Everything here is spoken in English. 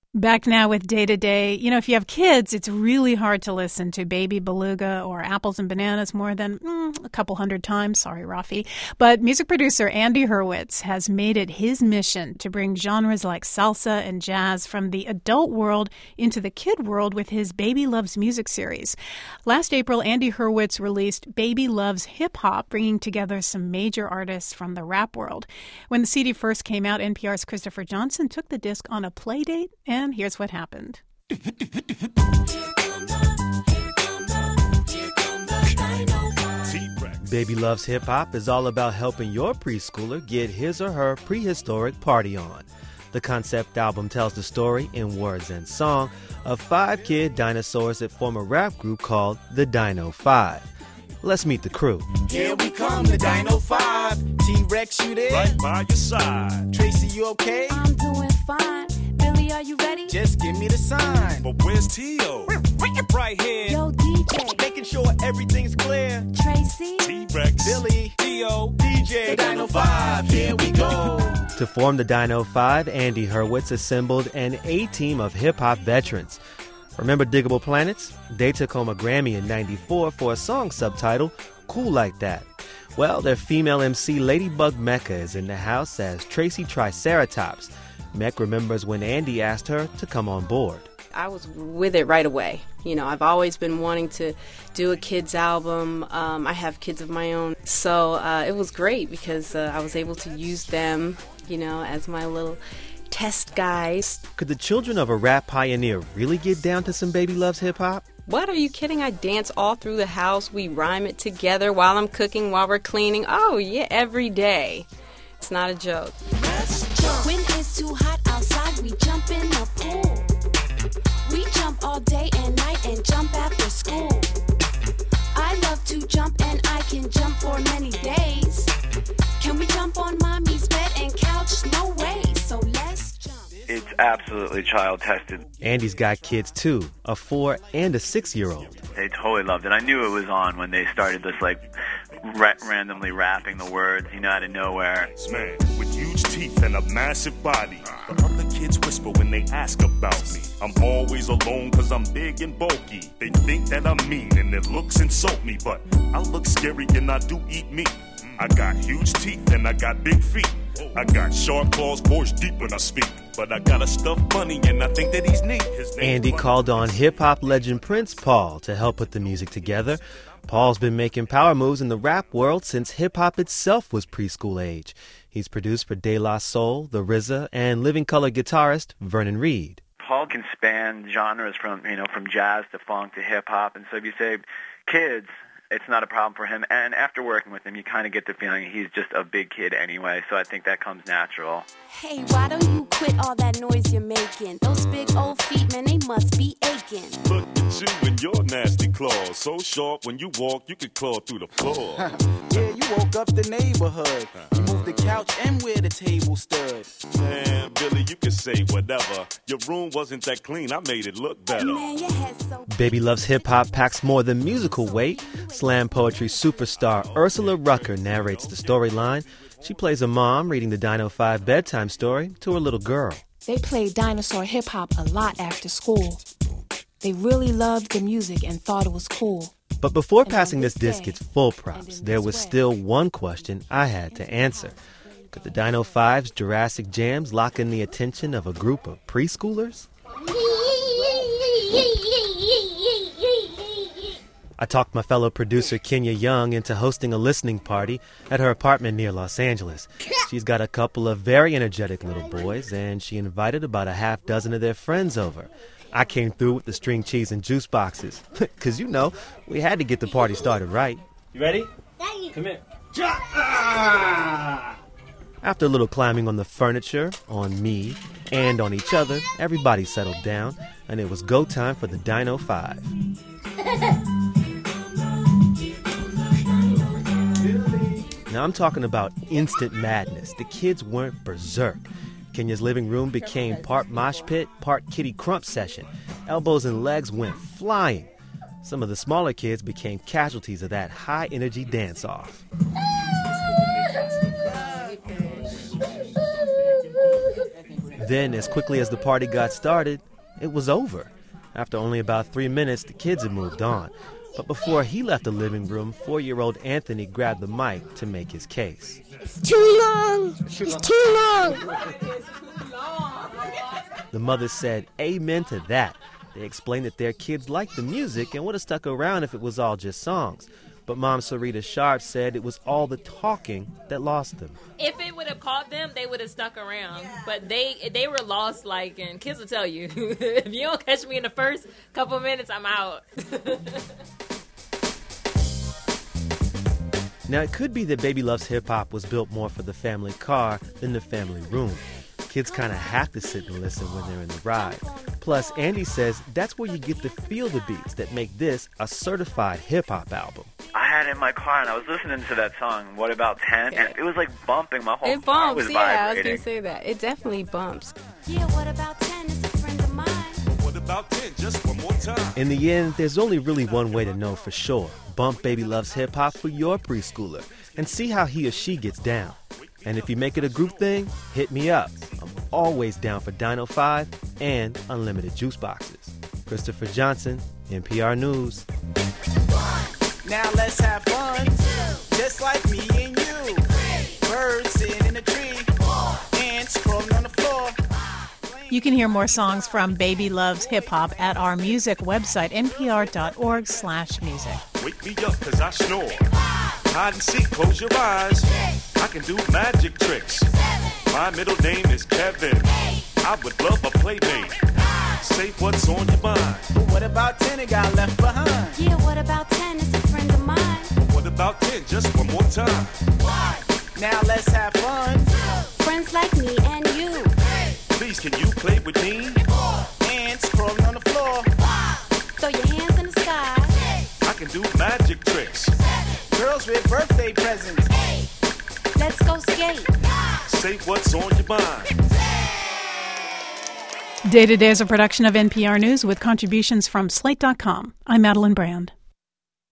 Back now with Day to Day. You know, if you have kids, it's really hard to listen to Baby Beluga or Apples and Bananas more than a couple hundred times. Sorry, Rafi. But music producer Andy Hurwitz has made it his mission to bring genres like salsa and jazz from the adult world into the kid world with his Baby Loves Music series. Last April, Andy Hurwitz released Baby Loves Hip Hop, bringing together some major artists from the rap world. When the CD first came out, NPR's Christopher Johnson took the disc on a play date, and here's what happened. Baby Loves Hip Hop is all about helping your preschooler get his or her prehistoric party on. The concept album tells the story, in words and song, of 5 kid dinosaurs that form a rap group called the Dino 5. Let's meet the crew. Here we come, the Dino 5. T-Rex, you there? Right by your side. Tracy, you okay? I'm doing fine. Billy, are you ready? Just give me the sign. But where's T.O.? Right here. Yo, DJ. Making sure everything's clear. Tracy. T-Rex. Billy. T.O. DJ. The Dino 5. Here we go. To form the Dino 5, Andy Hurwitz assembled an A-team of hip-hop veterans. Remember Diggable Planets? They took home a Grammy in '94 for a song subtitle, Cool Like That. Well, their female MC Ladybug Mecca is in the house as Tracy Triceratops. Mecca remembers when Andy asked her to come on board. I was with it right away. You know, I've always been wanting to do a kids album. I have kids of my own. So it was great because I was able to use them, you know, as my little test guys. Could the children of a rap pioneer really get down to some Baby Loves Hip Hop? What, are you kidding? I dance all through the house. We rhyme it together while I'm cooking, while we're cleaning. Oh, yeah, every day. It's not a joke. When it's too hot outside, we jump in the pool. We jump all day and night and jump after school. I love to jump and I can jump for many days. Can we jump on mommy's bed and couch? No way, so let's jump. It's absolutely child-tested. Andy's got kids too, a 4 and a 6-year-old. They totally loved it. I knew it was on when they started this, randomly rapping the words, out of nowhere. Man, with huge teeth and a massive body. The other kids whisper when they ask about me. I'm always alone cause I'm big and bulky. They think that I'm mean and their looks insult me, but I look scary and I do eat meat. I got huge teeth and I got big feet. I got sharp claws, voice deep when I speak. But I got a stuffed bunny and I think that he's neat. Andy called on hip-hop legend Prince Paul to help put the music together. Paul's been making power moves in the rap world since hip-hop itself was preschool age. He's produced for De La Soul, The RZA, and Living Colour guitarist Vernon Reid. Paul can span genres from jazz to funk to hip-hop, and so if you say kids, it's not a problem for him. And after working with him, you kind of get the feeling he's just a big kid anyway, so I think that comes natural. Hey, why don't you quit all that noise you're making? Those big old feet, man, they must be aching. Look at you and your nasty claws. So sharp when you walk, you could claw through the floor. Yeah, you woke up the neighborhood. You moved the couch and where the table stood. Man, Billy, you can say whatever. Your room wasn't that clean, I made it look better. Man, your head's so Baby Loves Hip Hop packs more than musical weight. Slam poetry superstar Ursula Rucker narrates the storyline. She plays a mom reading the Dino 5 bedtime story to her little girl. They played dinosaur hip-hop a lot after school. They really loved the music and thought it was cool. But before passing this disc its full props, there was still one question I had to answer. Could the Dino 5's Jurassic jams lock in the attention of a group of preschoolers? I talked my fellow producer Kenya Young into hosting a listening party at her apartment near Los Angeles. She's got a couple of very energetic little boys, and she invited about a half dozen of their friends over. I came through with the string cheese and juice boxes, because, we had to get the party started right. You ready? Come here. After a little climbing on the furniture, on me, and on each other, everybody settled down, and it was go time for the Dino 5. Now, I'm talking about instant madness. The kids weren't berserk. Kenya's living room became part mosh pit, part kitty crump session. Elbows and legs went flying. Some of the smaller kids became casualties of that high-energy dance-off. Then, as quickly as the party got started, it was over. After only about 3 minutes, the kids had moved on. But before he left the living room, 4-year-old Anthony grabbed the mic to make his case. It's too long! It's too long! The mother said amen to that. They explained that their kids liked the music and would have stuck around if it was all just songs. But Mom Sarita Sharp said it was all the talking that lost them. If it would have caught them, they would have stuck around. Yeah. But they were lost, and kids will tell you, if you don't catch me in the first couple of minutes, I'm out. Now, it could be that Baby Loves Hip Hop was built more for the family car than the family room. Kids kind of have to sit and listen when they're in the ride. Plus, Andy says that's where you get to feel the beats that make this a certified hip-hop album. I had it in my car, and I was listening to that song, What About 10? And it was like bumping. My whole It car bumps, was yeah, vibrating. I was going to say that. It definitely bumps. Yeah, what about 10? It's a friend of mine. What about 10? Just one more time. In the end, there's only really one way to know for sure. Bump Baby Loves Hip Hop for your preschooler and see how he or she gets down. And if you make it a group thing, hit me up. I'm always down for Dino 5 and unlimited juice boxes. Christopher Johnson, NPR News. Now let's have fun, just like me and you. Birds sitting in a tree, ants crawling on the floor. You can hear more songs from Baby Loves Hip Hop at our music website, npr.org/music. Wake me up, cause I snore. Hide and seek, close your eyes. I can do magic tricks. My middle name is Kevin. I would love a playmate. Say what's on your mind. But what about 10? It got left behind. Yeah, what about 10? It's a friend of mine. But what about 10? Just one more time. Now let's have fun. Friends like me and you. Please, can you play with me? Ants crawling on the floor. Throw your hands in the sky. I can do magic tricks. Girls with birthday presents. Let's go skate. Say what's on your mind. Day to Day is a production of NPR News with contributions from Slate.com. I'm Madeline Brand.